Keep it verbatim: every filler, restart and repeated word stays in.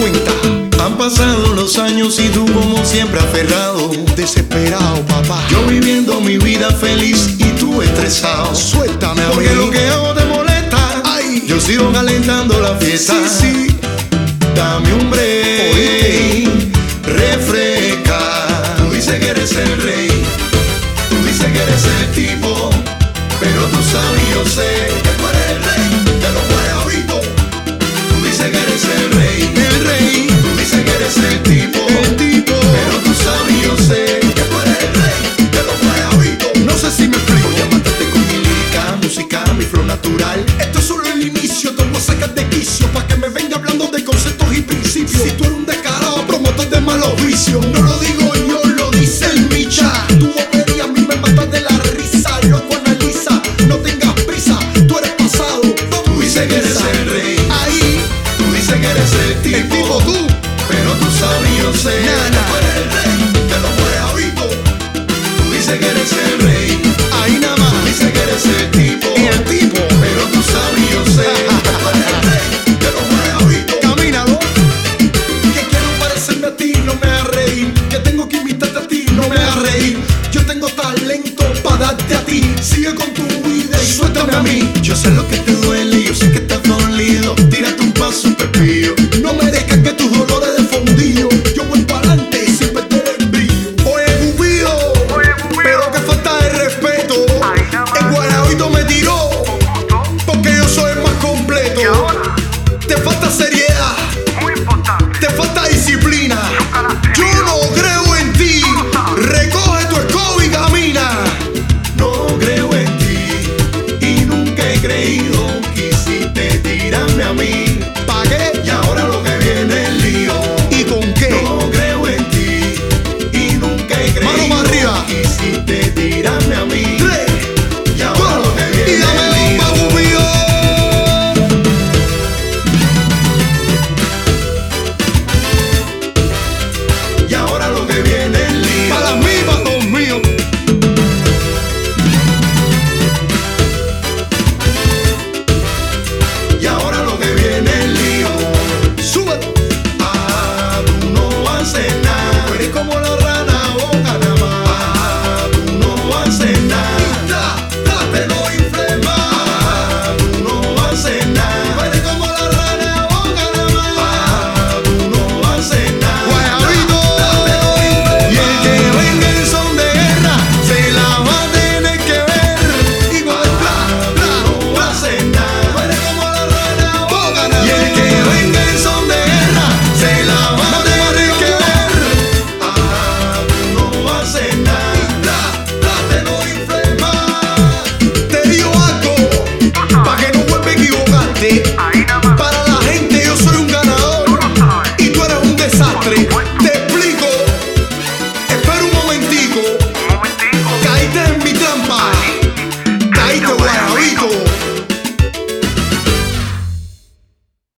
cuenta. Han pasado los años y tú como siempre aferrado, desesperado, papá. Yo viviendo mi vida feliz y tú estresado. Suéltame a mí, porque lo que hago te molesta. Ay. Yo sigo calentando la fiesta. Sí, sí. Dame un break, refresca. Tú dices que eres el rey, tú dices que eres el tipo, pero tú sabes y yo sé que tú eres el rey de los guayabitos. Tú dices que eres el rey, El rey, tú dices que eres el tipo, el tipo. pero tú sabes y yo sé que tú eres el rey de los guayabitos. No sé si me explico. Voy a matarte con mi lírica, música, mi flow natural. Esto es solo el inicio, te voy a sacar de quicio pa' que